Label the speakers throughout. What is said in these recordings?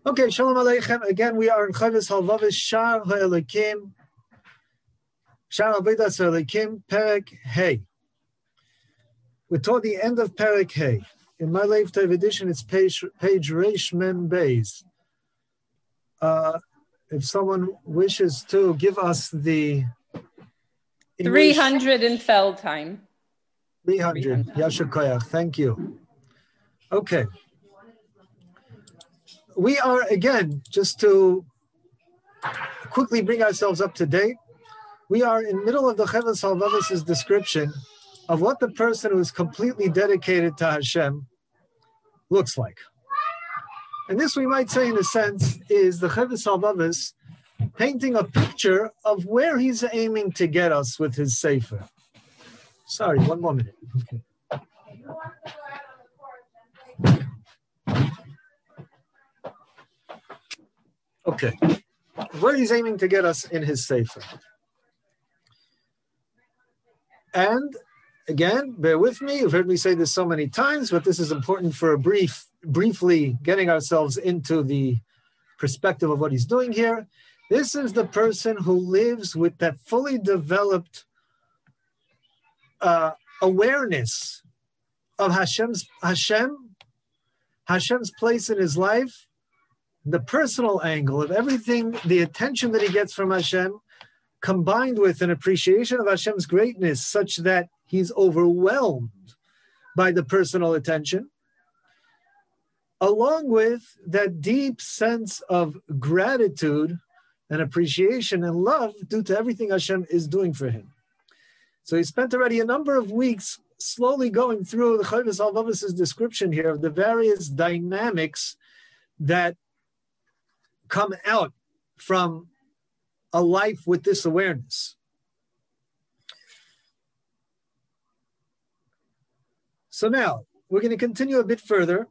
Speaker 1: Okay, Shalom Aleichem. Again, we are in Chovos Halvavis Shar HaElokim, Shar Avodas HaElokim, Perek Hey. We're toward the end of Perek Hey. In my Lev Tov edition, it's page Reish Mem Beis. If someone wishes to give us the English,
Speaker 2: 300 in Feldheim.
Speaker 1: 300. Yasher Koyach. Thank you. Okay. We are, again, just to quickly bring ourselves up to date, we are in the middle of the Chovos Halvavis' description of what the person who is completely dedicated to Hashem looks like. And this, we might say, in a sense, is the Chovos Halvavis painting a picture of where he's aiming to get us with his Sefer. Sorry, one more minute. Okay. Okay, where he's aiming to get us in his Sefer. And again, bear with me, you've heard me say this so many times, but this is important for briefly getting ourselves into the perspective of what he's doing here. This is the person who lives with that fully developed awareness of Hashem's place in his life, the personal angle of everything, the attention that he gets from Hashem, combined with an appreciation of Hashem's greatness such that he's overwhelmed by the personal attention, along with that deep sense of gratitude and appreciation and love due to everything Hashem is doing for him. So he spent already a number of weeks slowly going through the Chovos Halvavis' description here of the various dynamics that come out from a life with this awareness. So now, we're going to continue a bit further.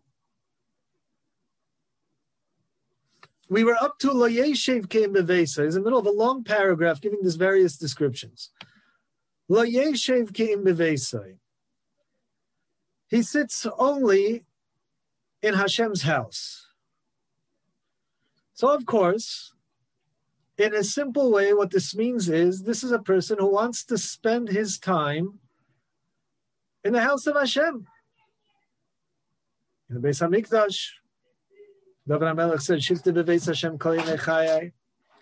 Speaker 1: We were up to Lo Yeshev Ke'im Beveisa. It's in the middle of a long paragraph giving these various descriptions. Lo Yeshev Ke'im Beveisa. He sits only in Hashem's house. So, of course, in a simple way, what this means is this is a person who wants to spend his time in the house of Hashem. In the Beis HaMikdash, David HaMelech said, Shifte beveis Hashem kol yemei chayai.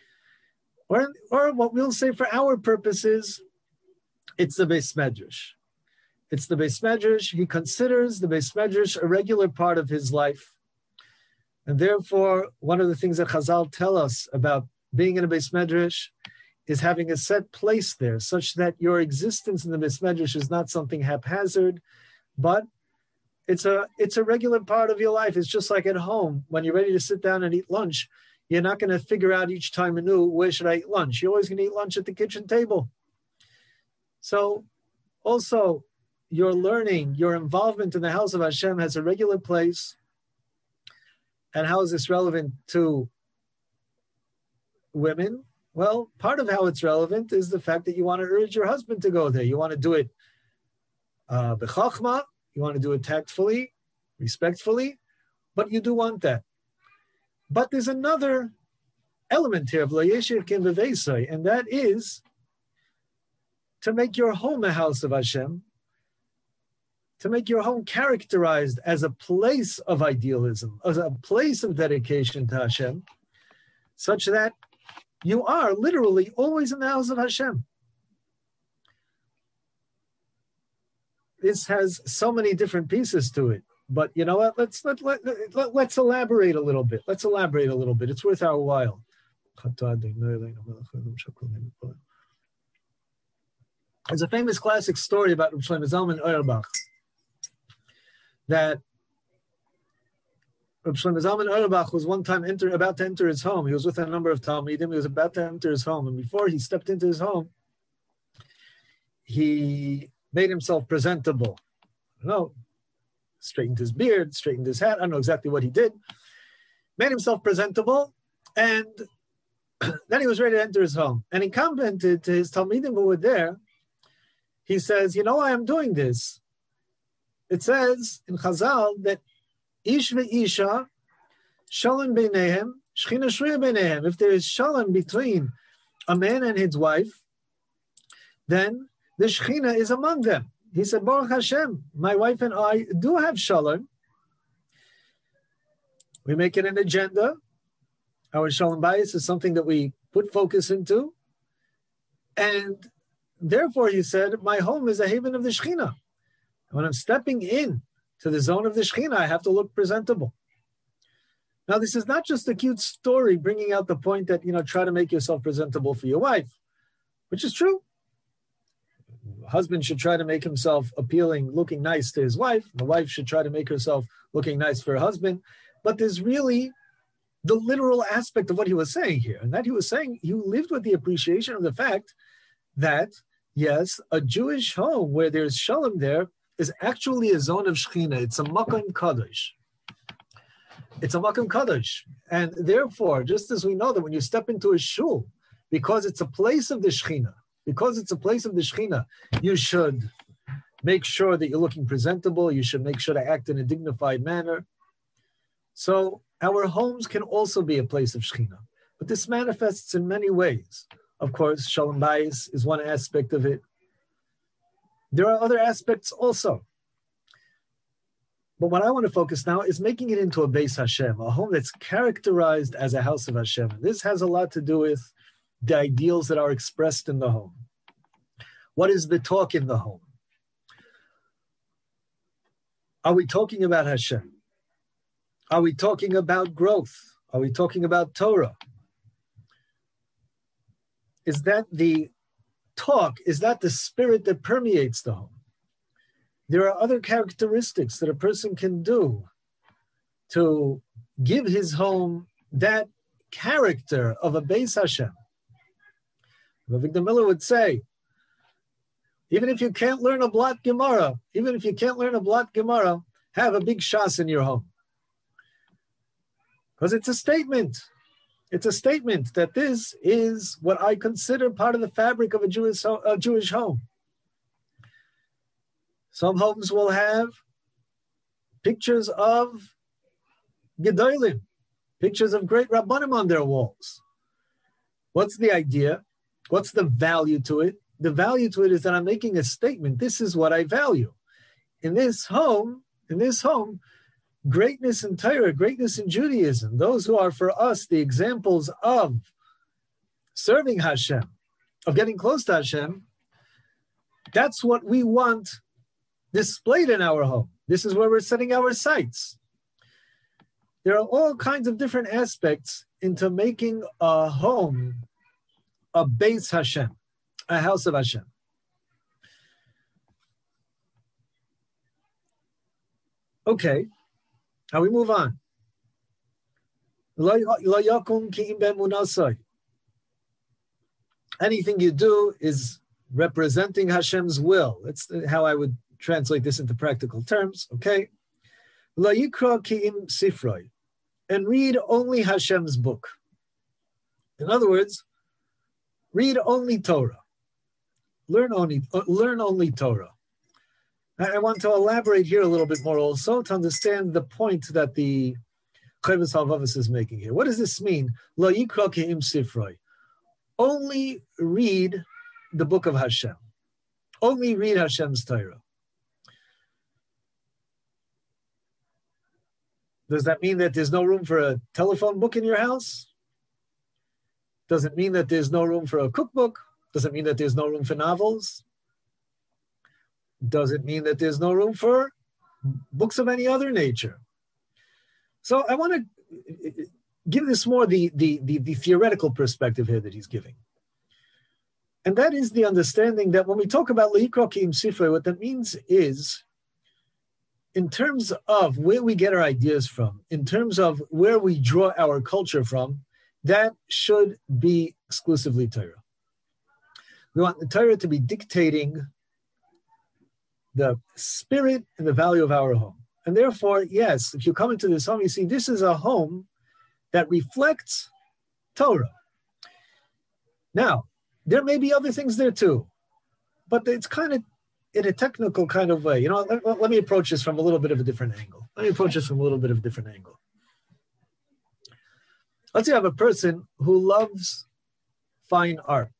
Speaker 1: Or what we'll say for our purposes, it's the Beis Medrash. It's the Beis Medrash. He considers the Beis Medrash a regular part of his life. And therefore, one of the things that Chazal tell us about being in a Beis Medrash is having a set place there, such that your existence in the Beis Medrash is not something haphazard, but it's a regular part of your life. It's just like at home. When you're ready to sit down and eat lunch, you're not going to figure out each time anew, where should I eat lunch? You're always going to eat lunch at the kitchen table. So also, your learning, your involvement in the house of Hashem has a regular place. And how is this relevant to women? Well, part of how it's relevant is the fact that you want to urge your husband to go there. You want to do it b'chachma, you want to do it tactfully, respectfully, but you do want that. But there's another element here of Lo Yeshev Ke'im Beveisa, and that is to make your home a house of Hashem, to make your home characterized as a place of idealism, as a place of dedication to Hashem, such that you are literally always in the house of Hashem. This has so many different pieces to it, but you know what? Let's elaborate a little bit. Let's elaborate a little bit. It's worth our while. There's a famous classic story about Reb Shlomo Zalman Auerbach, that Reb Shlomo Zalman Auerbach was one time about to enter his home. He was with a number of Talmidim. He was about to enter his home. And before he stepped into his home, he made himself presentable. I don't know, straightened his beard, straightened his hat. I don't know exactly what he did. Made himself presentable. And then he was ready to enter his home. And he commented to his Talmidim who were there. He says, you know why I'm doing this? It says in Chazal that Ish ve'isha Shalom beinehem, Shechina shruya beinehem. If there is shalom between a man and his wife, then the Shechina is among them. He said, Baruch Hashem, my wife and I do have shalom. We make it an agenda. Our shalom bayis is something that we put focus into. And therefore, he said, my home is a haven of the Shechina. When I'm stepping in to the zone of the Shechina, I have to look presentable. Now, this is not just a cute story bringing out the point that, try to make yourself presentable for your wife, which is true. The husband should try to make himself appealing, looking nice to his wife. The wife should try to make herself looking nice for her husband. But there's really the literal aspect of what he was saying here. And that he was saying, you lived with the appreciation of the fact that, yes, a Jewish home where there's shalom there is actually a zone of Shechina. It's a Makom Kadosh. It's a Makom Kadosh. And therefore, just as we know that when you step into a shul, because it's a place of the Shechina, you should make sure that you're looking presentable. You should make sure to act in a dignified manner. So our homes can also be a place of Shechina. But this manifests in many ways. Of course, Shalom Bayis is one aspect of it. There are other aspects also. But what I want to focus now is making it into a Beis Hashem, a home that's characterized as a house of Hashem. This has a lot to do with the ideals that are expressed in the home. What is the talk in the home? Are we talking about Hashem? Are we talking about growth? Are we talking about Torah? Is that the talk? Is that the spirit that permeates the home? There are other characteristics that a person can do to give his home that character of a Beis Hashem. Victor Miller would say, even if you can't learn a Blat Gemara, have a big Shas in your home. Because it's a statement. It's a statement that this is what I consider part of the fabric of a Jewish home. Some homes will have pictures of Gedolim, pictures of great Rabbanim on their walls. What's the idea? What's the value to it? The value to it is that I'm making a statement. This is what I value. In this home, greatness in Torah, greatness in Judaism, those who are for us the examples of serving Hashem, of getting close to Hashem, that's what we want displayed in our home. This is where we're setting our sights. There are all kinds of different aspects into making a home a Beis Hashem, a house of Hashem. Okay, now we move on. Anything you do is representing Hashem's will. That's how I would translate this into practical terms, okay? La yikra ki'im sifroi, and read only Hashem's book. In other words, read only Torah. Learn only Torah. I want to elaborate here a little bit more also to understand the point that the Chovos HaLevavos is making here. What does this mean? La yikra ki'im sifroi. Only read the book of Hashem. Only read Hashem's Torah. Does that mean that there's no room for a telephone book in your house? Does it mean that there's no room for a cookbook? Does it mean that there's no room for novels? Does it mean that there's no room for books of any other nature? So I want to give this more the theoretical perspective here that he's giving. And that is the understanding that when we talk about Leikra Ki'im Sifrei, what that means is, in terms of where we get our ideas from, in terms of where we draw our culture from, that should be exclusively Torah. We want the Torah to be dictating the spirit and the value of our home. And therefore, yes, if you come into this home, you see this is a home that reflects Torah. Now, there may be other things there too, but it's kind of in a technical kind of way. Let me approach this from a little bit of a different angle. Let's say you have a person who loves fine art.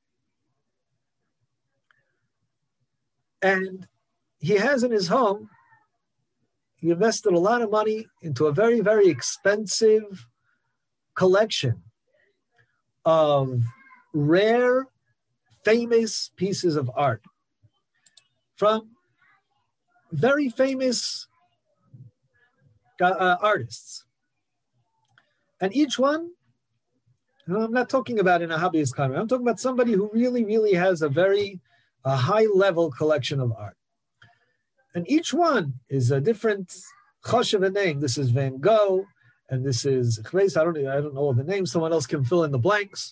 Speaker 1: And he has in his home, he invested a lot of money into a very, very expensive collection of rare, famous pieces of art from very famous artists. And each one, I'm not talking about in a hobbyist kind of way, I'm talking about somebody who really, really has a high-level collection of art. And each one is a different choshev name. This is Van Gogh, and this is, I don't know all the names, someone else can fill in the blanks.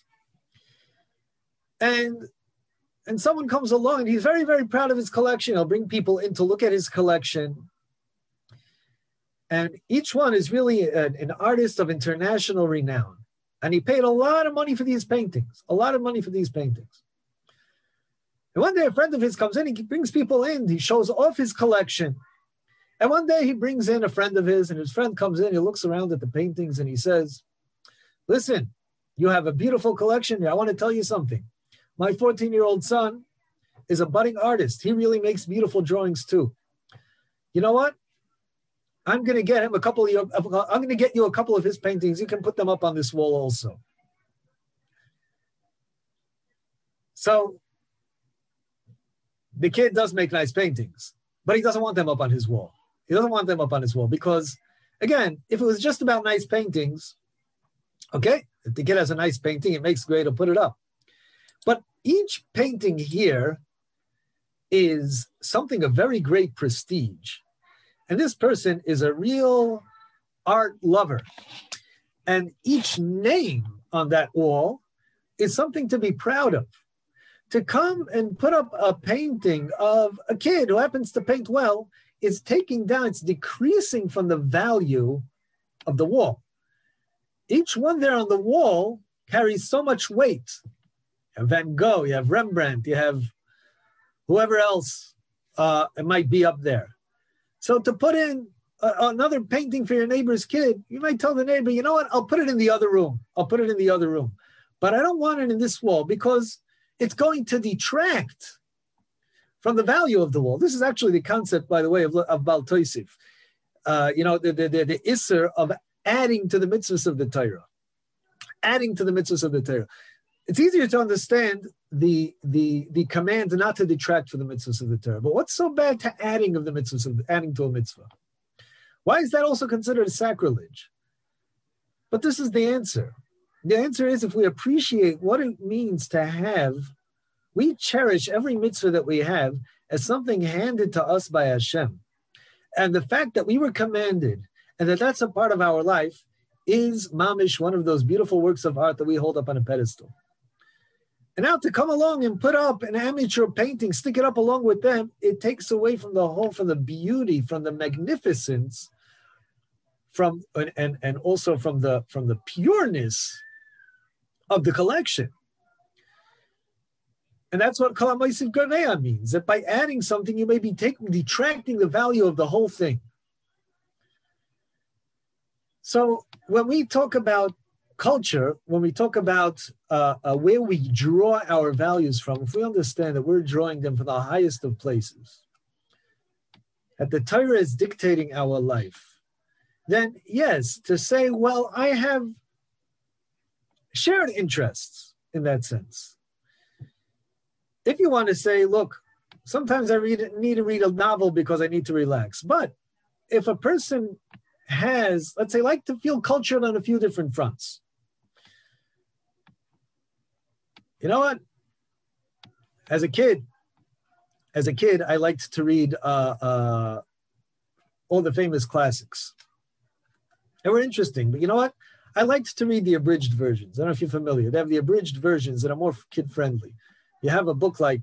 Speaker 1: And someone comes along and he's very, very proud of his collection. He'll bring people in to look at his collection. And each one is really an artist of international renown. And he paid a lot of money for these paintings, And one day a friend of his comes in, he brings people in, he shows off his collection. And one day he brings in a friend of his, and his friend comes in, he looks around at the paintings and he says, listen, you have a beautiful collection here. I want to tell you something. My 14-year-old son is a budding artist. He really makes beautiful drawings too. You know what? I'm going to get him I'm going to get you a couple of his paintings. You can put them up on this wall also. So the kid does make nice paintings, but he doesn't want them up on his wall. Because, again, if it was just about nice paintings, okay, if the kid has a nice painting, it makes great, he'll put it up. But each painting here is something of very great prestige. And this person is a real art lover. And each name on that wall is something to be proud of. To come and put up a painting of a kid who happens to paint well is it's decreasing from the value of the wall. Each one there on the wall carries so much weight. You have Van Gogh, you have Rembrandt, you have whoever else it might be up there. So to put in another painting for your neighbor's kid, you might tell the neighbor, you know what, I'll put it in the other room. But I don't want it in this wall because it's going to detract from the value of the wall. This is actually the concept, by the way, of Baal Tosif. The Isser of adding to the mitzvahs of the Torah. It's easier to understand the command not to detract from the mitzvahs of the Torah. But what's so bad to adding to a mitzvah? Why is that also considered a sacrilege? But this is the answer. The answer is if we appreciate what it means to have, we cherish every mitzvah that we have as something handed to us by Hashem. And the fact that we were commanded and that that's a part of our life is mamish, one of those beautiful works of art that we hold up on a pedestal. And now to come along and put up an amateur painting, stick it up along with them, it takes away from the beauty, from the magnificence, and also from the pureness of the collection. And that's what Kol HaMoisiv Garveya means, that by adding something, you may be detracting the value of the whole thing. So when we talk about culture, when we talk about where we draw our values from, if we understand that we're drawing them from the highest of places, that the Torah is dictating our life, then yes, to say, well, I have shared interests in that sense. If you want to say, look, sometimes I need to read a novel because I need to relax. But if a person has, let's say, like to feel cultured on a few different fronts, you know what? As a kid, I liked to read all the famous classics. They were interesting, but you know what? I liked to read the abridged versions. I don't know if you're familiar. They have the abridged versions that are more kid-friendly. You have a book like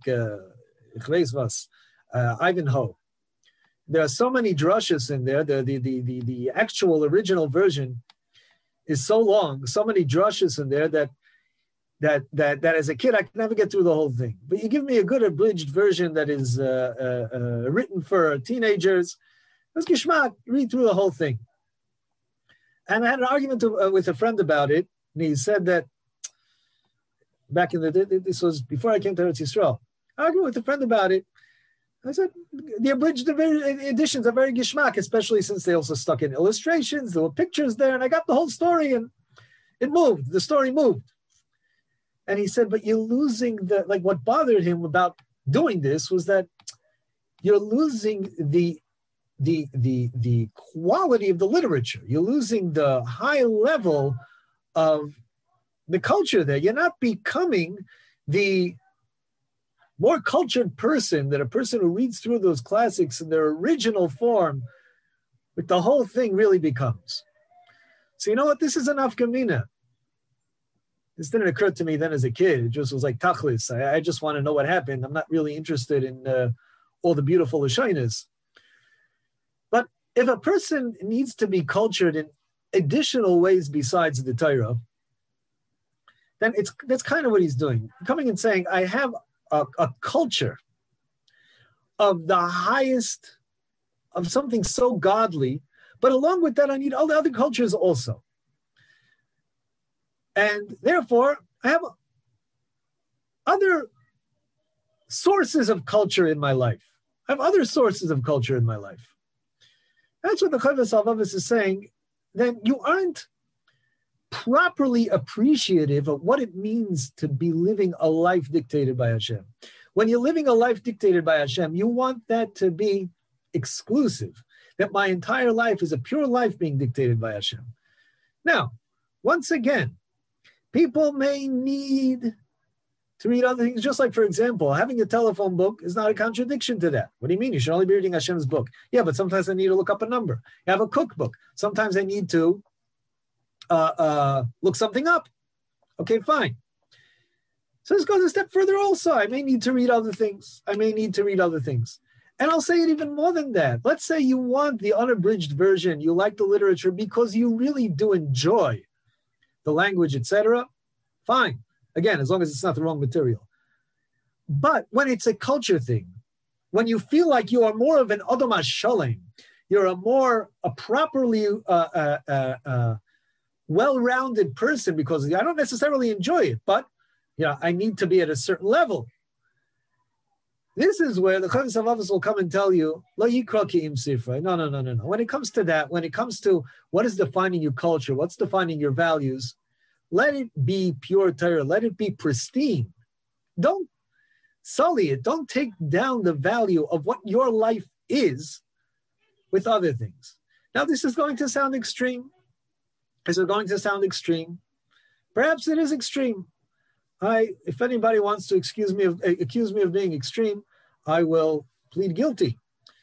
Speaker 1: Ivanhoe. There are so many drushes in there. The actual original version is so long, so many drushes in there that as a kid I could never get through the whole thing. But you give me a good abridged version that is written for teenagers, it's geschmack, read through the whole thing. And I had an argument with a friend about it, And he said that back in the day, this was before I came to Eretz Yisrael. I argued with a friend about it. I said, the abridged editions are very geschmack, especially since they also stuck in illustrations. There were pictures there, and I got the whole story, and it moved. The story moved. And he said, but you're losing what bothered him about doing this was that you're losing the quality of the literature. You're losing the high level of the culture there. You're not becoming the more cultured person that a person who reads through those classics in their original form, with the whole thing really becomes. So you know what? This is an afkamina. This didn't occur to me then as a kid. It just was like tachlis. I just want to know what happened. I'm not really interested in all the beautiful lashonos. But if a person needs to be cultured in additional ways besides the Torah, then that's kind of what he's doing. Coming and saying, I have a culture of the highest, of something so godly, but along with that, I need all the other cultures also. And therefore, I have other sources of culture in my life. I have other sources of culture in my life. That's what the Chovos HaLevavos is saying. Then you aren't properly appreciative of what it means to be living a life dictated by Hashem. When you're living a life dictated by Hashem, you want that to be exclusive, that my entire life is a pure life being dictated by Hashem. Now, once again, people may need to read other things, just like, for example, having a telephone book is not a contradiction to that. What do you mean? You should only be reading Hashem's book. Yeah, but sometimes I need to look up a number. You have a cookbook. Sometimes I need to look something up. Okay, fine. So this goes a step further also. I may need to read other things. And I'll say it even more than that. Let's say you want the unabridged version. You like the literature because you really do enjoy the language, etc. Fine. Again, as long as it's not the wrong material. But when it's a culture thing, when you feel like you are more of an Adam HaShalem, you're a properly well-rounded person, because I don't necessarily enjoy it, but I need to be at a certain level. This is where the Chovos HaLevavos will come and tell you, Lo yikra ki im sifra. No. When it comes to that, when it comes to what is defining your culture, what's defining your values, let it be pure Torah. Let it be pristine. Don't sully it. Don't take down the value of what your life is with other things. Now, this is going to sound extreme. Perhaps it is extreme. If anybody wants to accuse me of being extreme, I will plead guilty.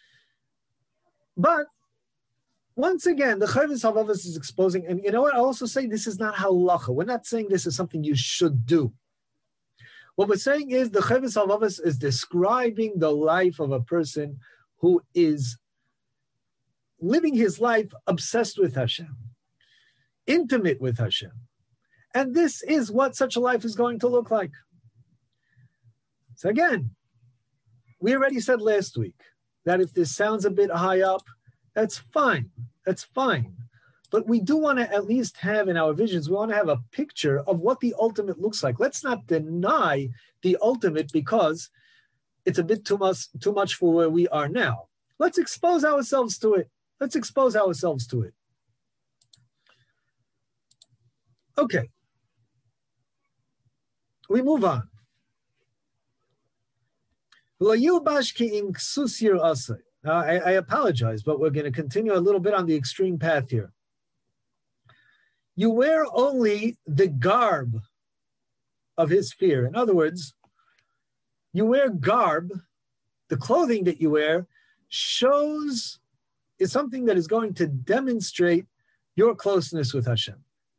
Speaker 1: But once again, the Chovos HaLevavos is exposing, and you know what? I also say this is not halacha. We're not saying this is something you should do. What we're saying is the Chovos HaLevavos is describing the life of a person who is living his life obsessed with Hashem, intimate with Hashem. And this is what such a life is going to look like. So again, we already said last week that if this sounds a bit high up, that's fine. But we do want to at least have in our visions, we want to have a picture of what the ultimate looks like. Let's not deny the ultimate because it's a bit too much for where we are now. Let's expose ourselves to it. Okay. We move on. Now, I apologize, but we're going to continue a little bit on the extreme path here. You wear only the garb of his fear. In other words, you wear garb, the clothing that you wear is something that is going to demonstrate your closeness with Hashem.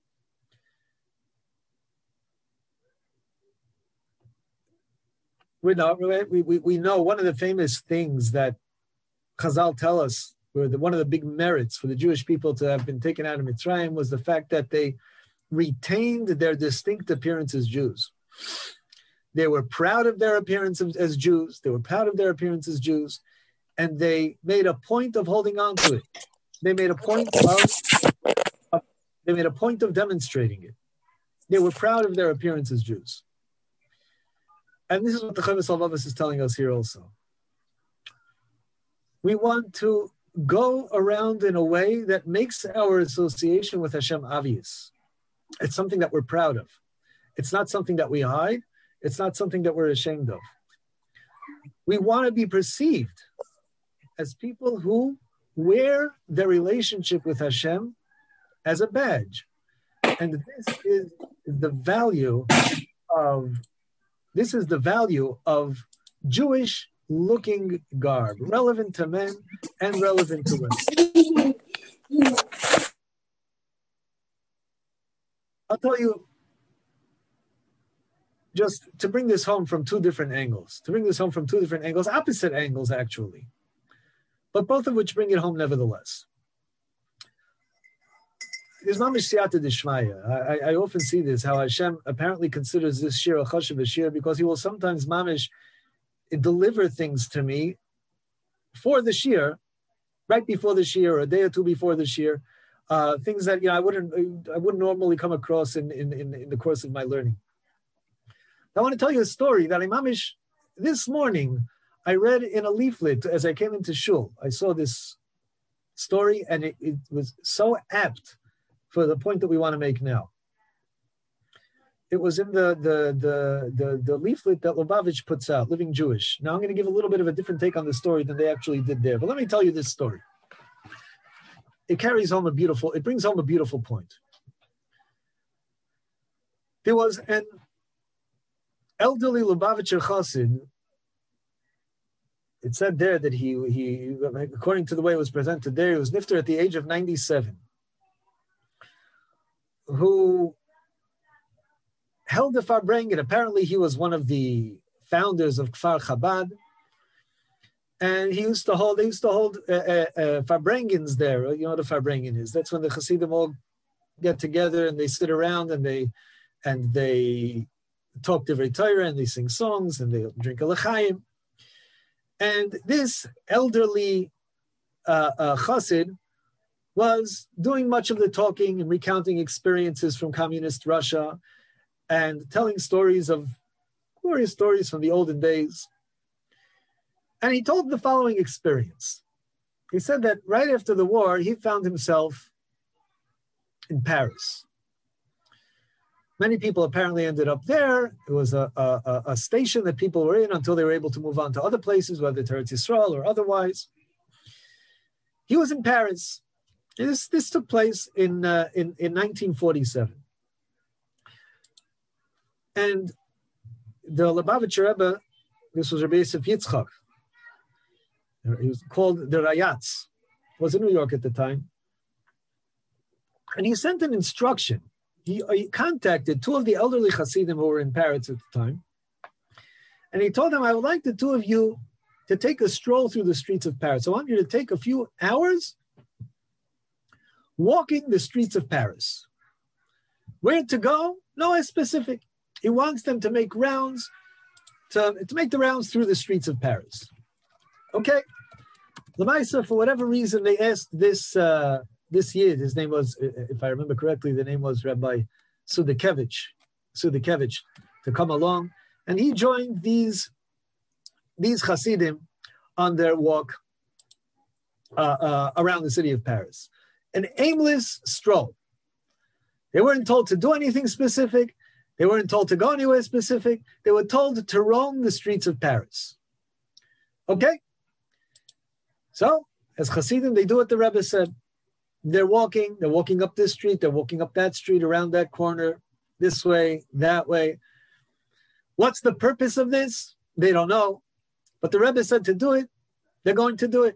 Speaker 1: We know one of the famous things that Chazal tell us, one of the big merits for the Jewish people to have been taken out of Mitzrayim was the fact that they retained their distinct appearance as Jews. They were proud of their appearance as Jews. And they made a point of holding on to it. They made a point of demonstrating it. They were proud of their appearance as Jews. And this is what the Chovos HaLevavos is telling us here also. We want to go around in a way that makes our association with Hashem obvious. It's something that we're proud of. It's not something that we hide. It's not something that we're ashamed of. We want to be perceived as people who wear their relationship with Hashem as a badge. And this is the value of Jewish looking garb, relevant to men and relevant to women. I'll tell you, just to bring this home from two different angles, opposite angles actually, but both of which bring it home nevertheless. There's mamish siyata d'shmaya. I often see this, how Hashem apparently considers this shir a chashuv shir, because he will sometimes mamish deliver things to me for the shir, right before the shir, or a day or two before the shir, things that I wouldn't normally come across in the course of my learning. I want to tell you a story that Imamish, this morning, I read in a leaflet as I came into shul. I saw this story, and it was so apt for the point that we want to make now. It was in the leaflet that Lubavitch puts out, Living Jewish. Now I'm going to give a little bit of a different take on the story than they actually did there. But let me tell you this story. It brings home a beautiful point. There was an elderly Lubavitcher Chassid. It said there that he, according to the way it was presented there, he was nifter at the age of 97, who held the Farbrengen. Apparently, he was one of the founders of Kfar Chabad, and they used to hold Farbrengens there. You know what a Farbrengen is? That's when the Hasidim all get together and they sit around and they talk divrei Torah and they sing songs and they drink a l'chaim. And this elderly chassid was doing much of the talking and recounting experiences from communist Russia and telling glorious stories from the olden days. And he told the following experience. He said that right after the war, he found himself in Paris. Many people apparently ended up there. It was a station that people were in until they were able to move on to other places, whether to Eretz Yisrael or otherwise. He was in Paris. This took place in 1947. And the Lubavitcher Rebbe, this was Rabbi Yosef Yitzchak. He was called the Rayatz. Was in New York at the time. And he sent an instruction. He contacted two of the elderly Hasidim who were in Paris at the time. And he told them, I would like the two of you to take a stroll through the streets of Paris. I want you to take a few hours walking the streets of Paris. Where to go? No, it's specific. He wants them to make rounds, to make the rounds through the streets of Paris. Okay. Lamaisa, for whatever reason, they asked this Yid, his name was, if I remember correctly, the name was Rabbi Sudakevich, to come along. And he joined these Hasidim on their walk around the city of Paris. An aimless stroll. They weren't told to do anything specific. They weren't told to go anywhere specific. They were told to roam the streets of Paris. Okay? So, as Hasidim, they do what the Rebbe said. They're walking up this street, they're walking up that street, around that corner, this way, that way. What's the purpose of this? They don't know. But the Rebbe said to do it, they're going to do it.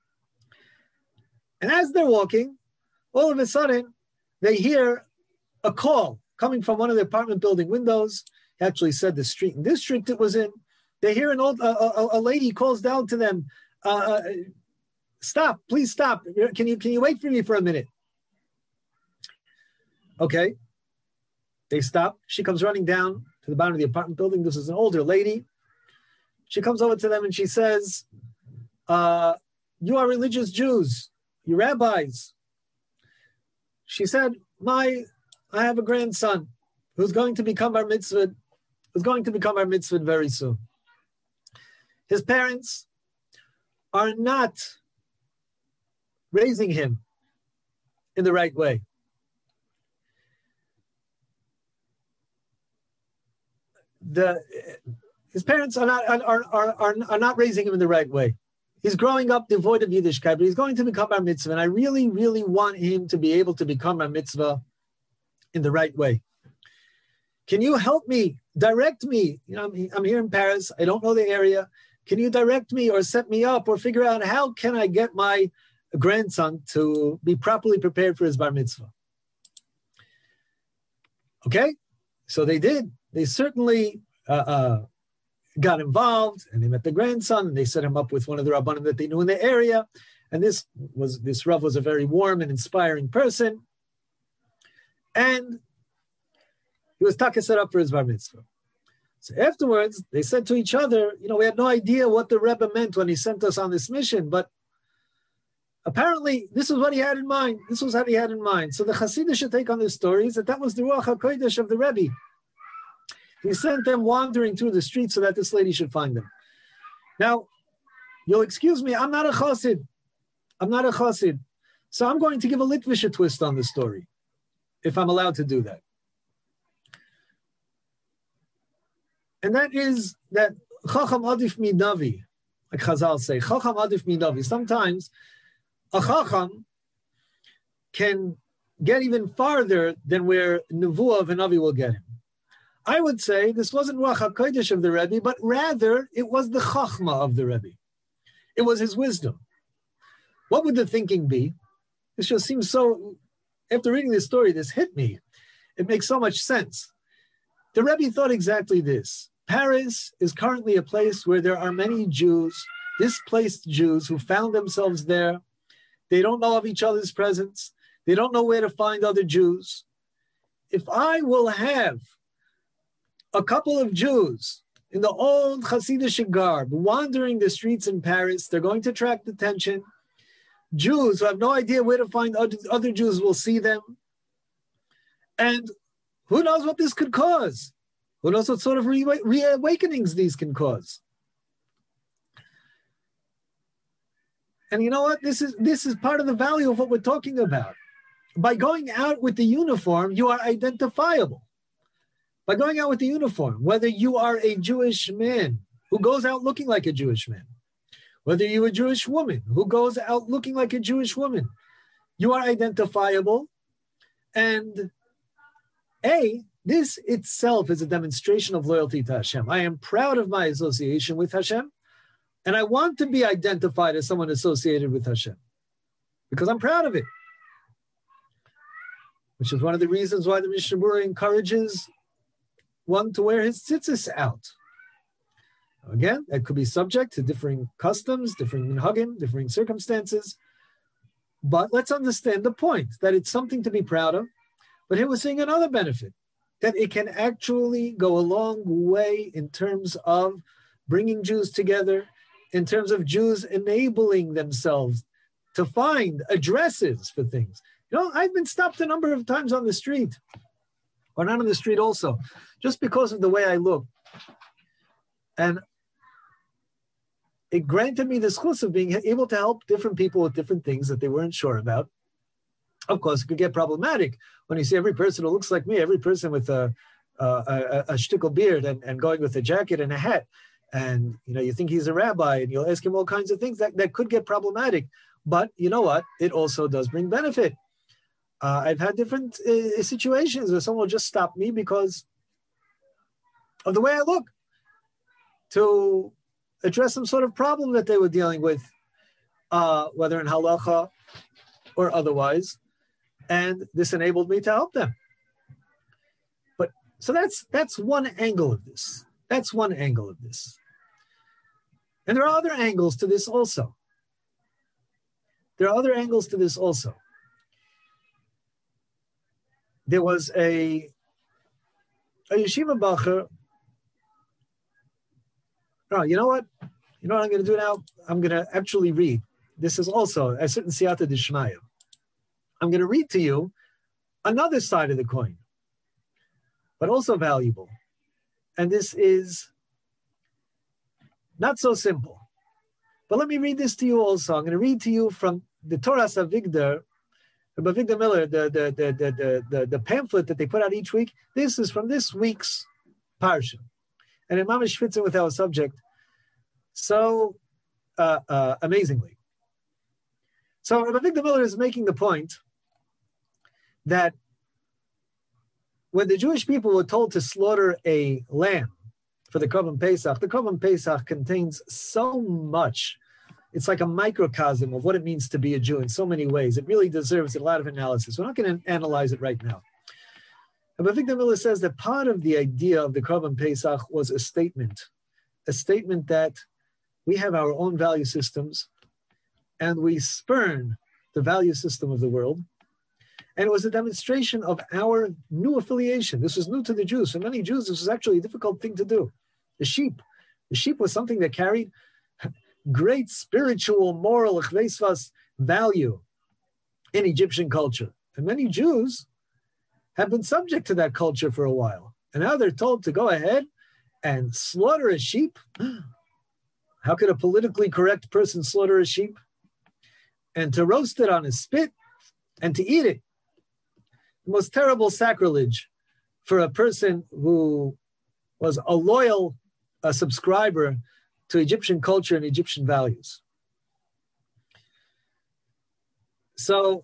Speaker 1: And as they're walking, all of a sudden, they hear a call coming from one of the apartment building windows. He actually said the street and district it was in. They hear a lady calls down to them, stop, please stop. Can you wait for me for a minute? Okay. They stop. She comes running down to the bottom of the apartment building. This is an older lady. She comes over to them and she says, you are religious Jews, you rabbis. She said, I have a grandson. who's going to become our mitzvah, very soon. His parents are not raising him in the right way. His parents are not raising him in the right way. He's growing up devoid of Yiddishkeit, but he's going to become our mitzvah, and I really, really want him to be able to become our mitzvah in the right way. Can you help me, direct me? I'm here in Paris. I don't know the area. Can you direct me or set me up or figure out how can I get my grandson to be properly prepared for his bar mitzvah? Okay, so they did. They certainly got involved, and they met the grandson, and they set him up with one of the rabbanim that they knew in the area. And this Rav was a very warm and inspiring person. And he was taka set up for his bar mitzvah. So afterwards, they said to each other, we had no idea what the Rebbe meant when he sent us on this mission, but apparently this is what he had in mind. This was what he had in mind. So the Hasidic take on this story is that was the Ruach HaKodesh of the Rebbe. He sent them wandering through the streets so that this lady should find them. Now, you'll excuse me, I'm not a Chassid. So I'm going to give a Litvische twist on the story, if I'm allowed to do that. And that is that Chacham Adif Midavi, like Chazal say, Chacham Adif Midavi. Sometimes a Chacham can get even farther than where Nevuah of a Navi will get him. I would say this wasn't Ruach HaKodesh of the Rebbe, but rather it was the Chachma of the Rebbe. It was his wisdom. What would the thinking be? This just seems so, after reading this story, this hit me. It makes so much sense. The Rebbe thought exactly this. Paris is currently a place where there are many Jews, displaced Jews who found themselves there. They don't know of each other's presence. They don't know where to find other Jews. If I will have a couple of Jews in the old Hasidic garb wandering the streets in Paris, they're going to attract attention. Jews who have no idea where to find other Jews will see them. And who knows what this could cause? Who knows what sort of reawakenings these can cause? And you know what? This is part of the value of what we're talking about. By going out with the uniform, you are identifiable. By going out with the uniform, whether you are a Jewish man who goes out looking like a Jewish man, whether you're a Jewish woman who goes out looking like a Jewish woman, you are identifiable. And this itself is a demonstration of loyalty to Hashem. I am proud of my association with Hashem, and I want to be identified as someone associated with Hashem because I'm proud of it. Which is one of the reasons why the Mishnah Berurah encourages one to wear his tzitzis out. Again, that could be subject to differing customs, differing minhagim, differing circumstances. But let's understand the point, that it's something to be proud of. But here we're seeing another benefit, that it can actually go a long way in terms of bringing Jews together, in terms of Jews enabling themselves to find addresses for things. I've been stopped a number of times on the street, or not on the street also, just because of the way I look. And it granted me the schus of being able to help different people with different things that they weren't sure about. Of course, it could get problematic when you see every person who looks like me, every person with a shtickle beard and going with a jacket and a hat. And, you think he's a rabbi and you'll ask him all kinds of things that could get problematic. But you know what? It also does bring benefit. I've had different situations where someone will just stop me because of the way I look to address some sort of problem that they were dealing with, whether in halacha or otherwise. And this enabled me to help them. So that's one angle of this. That's one angle of this. And there are other angles to this also. There was a yeshiva bacher. Oh, you know what I'm going to do now? I'm going to actually read. This is also a certain siyata d'shmaya. I'm going to read to you another side of the coin. but also valuable. And this is not so simple. But let me read this to you also. I'm going to read to you from the Toras Avigdor, Rabbi Avigdor Miller, the pamphlet that they put out each week. This is from this week's Parsha. And it mamish fits in with our subject so amazingly. So Rabbi Avigdor Miller is making the point that when the Jewish people were told to slaughter a lamb for the Korban Pesach contains so much. It's like a microcosm of what it means to be a Jew in so many ways. It really deserves a lot of analysis. We're not going to analyze it right now. But Avigdor Miller says that part of the idea of the Korban Pesach was a statement that we have our own value systems and we spurn the value system of the world. And it was a demonstration of our new affiliation. This was new to the Jews. For many Jews, this was actually a difficult thing to do. The sheep was something that carried great spiritual, moral, value in Egyptian culture. And many Jews have been subject to that culture for a while. And now they're told to go ahead and slaughter a sheep. How could a politically correct person slaughter a sheep? And to roast it on a spit and to eat it. The most terrible sacrilege for a person who was a loyal subscriber to Egyptian culture and Egyptian values. So,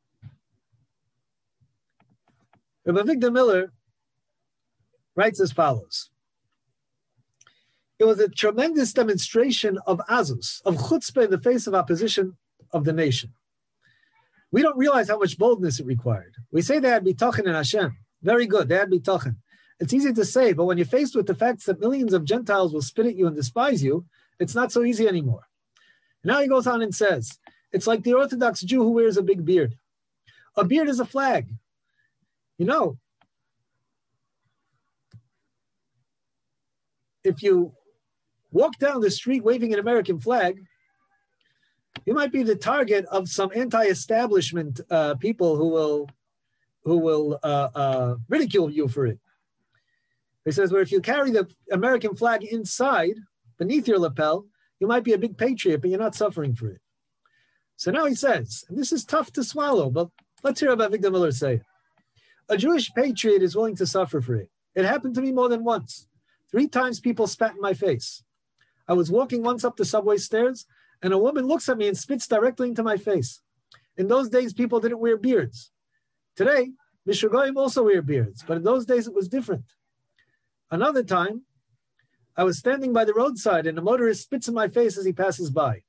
Speaker 1: Rabbi Avigdor Miller writes as follows. It was a tremendous demonstration of azus, of chutzpah in the face of opposition of the nation. We don't realize how much boldness it required. We say they had bitachon in Hashem. Very good, they had bitachon. It's easy to say, but when you're faced with the fact that millions of Gentiles will spit at you and despise you, it's not so easy anymore. Now he goes on and says, it's like the Orthodox Jew who wears a big beard. A beard is a flag. You know, if you walk down the street waving an American flag, you might be the target of some anti-establishment people who will ridicule you for it. He says, where if you carry the American flag inside, beneath your lapel, you might be a big patriot, but you're not suffering for it. So now he says, and this is tough to swallow, but let's hear about Avigdor Miller say it. A Jewish patriot is willing to suffer for it. It happened to me more than once. 3 times people spat in my face. I was walking once up the subway stairs, and a woman looks at me and spits directly into my face. In those days, people didn't wear beards. Today, Mishragoyim also wear beards, but in those days it was different. Another time, I was standing by the roadside and a motorist spits in my face as he passes by.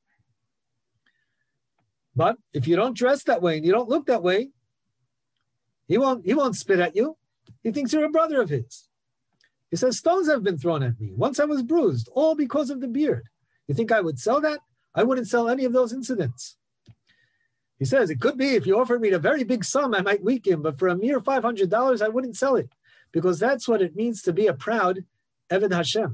Speaker 1: But if you don't dress that way and you don't look that way, he won't spit at you. He thinks you're a brother of his. He says, stones have been thrown at me. Once I was bruised, all because of the beard. You think I would sell that? I wouldn't sell any of those incidents. He says, it could be if you offered me a very big sum, I might weaken, but for a mere $500, I wouldn't sell it because that's what it means to be a proud Eved Hashem.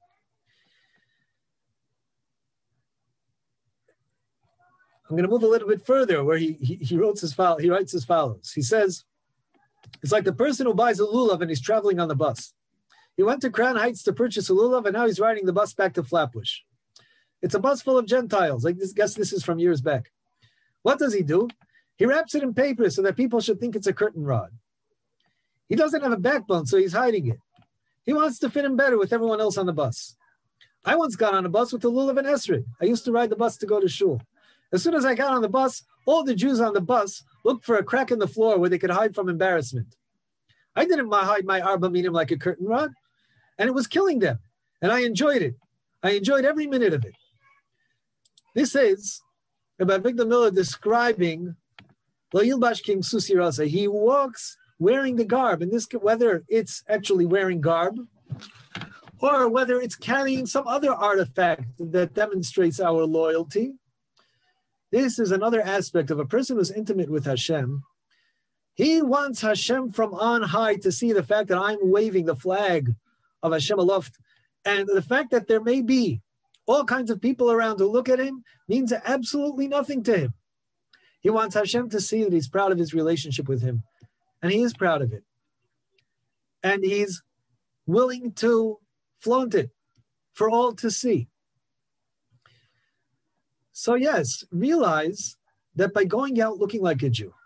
Speaker 1: I'm going to move a little bit further where he writes as follows. He says, it's like the person who buys a lulav and he's traveling on the bus. He went to Crown Heights to purchase a lulav and now he's riding the bus back to Flatbush. It's a bus full of Gentiles. I guess this is from years back. What does he do? He wraps it in paper so that people should think it's a curtain rod. He doesn't have a backbone, so he's hiding it. He wants to fit in better with everyone else on the bus. I once got on a bus with the lulav and esrog. I used to ride the bus to go to shul. As soon as I got on the bus, all the Jews on the bus looked for a crack in the floor where they could hide from embarrassment. I didn't hide my arba minim like a curtain rod, and it was killing them. And I enjoyed it. I enjoyed every minute of it. This is about Avigdor Miller describing Lo Yilbash King Susi Rasa. He walks wearing the garb, and this, whether it's actually wearing garb or whether it's carrying some other artifact that demonstrates our loyalty. This is another aspect of a person who's intimate with Hashem. He wants Hashem from on high to see the fact that I'm waving the flag of Hashem aloft. And the fact that there may be all kinds of people around who look at him means absolutely nothing to him. He wants Hashem to see that he's proud of his relationship with him. And he is proud of it. and he's willing to flaunt it for all to see. So yes, realize that by going out looking like a Jew,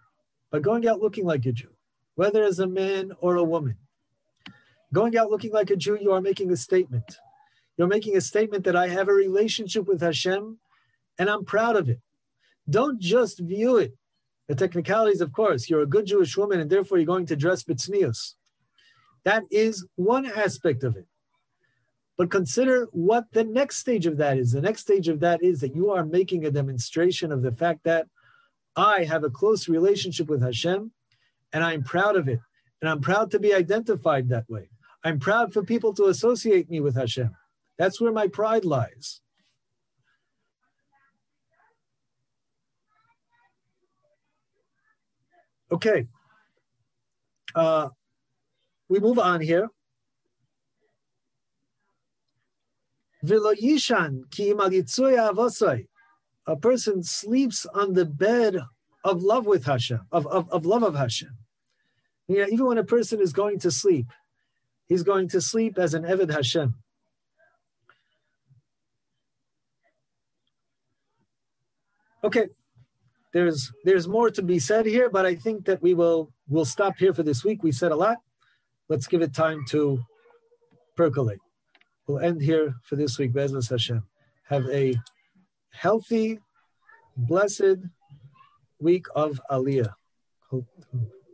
Speaker 1: whether as a man or a woman, going out looking like a Jew, you are making a statement. You're making a statement that I have a relationship with Hashem and I'm proud of it. Don't just view it. The technicalities, of course, you're a good Jewish woman and therefore you're going to dress b'tznius. That is one aspect of it. But consider what the next stage of that is. The next stage of that is that you are making a demonstration of the fact that I have a close relationship with Hashem and I'm proud of it. And I'm proud to be identified that way. I'm proud for people to associate me with Hashem. That's where my pride lies. Okay. We move on here. A person sleeps on the bed of love with Hashem, of love of Hashem. Yeah, even when a person is going to sleep, he's going to sleep as an Eved Hashem. Okay, there's more to be said here, but I think that we'll stop here for this week. We said a lot. Let's give it time to percolate. We'll end here for this week. Be'ezus Hashem. Have a healthy, blessed week of Aliyah.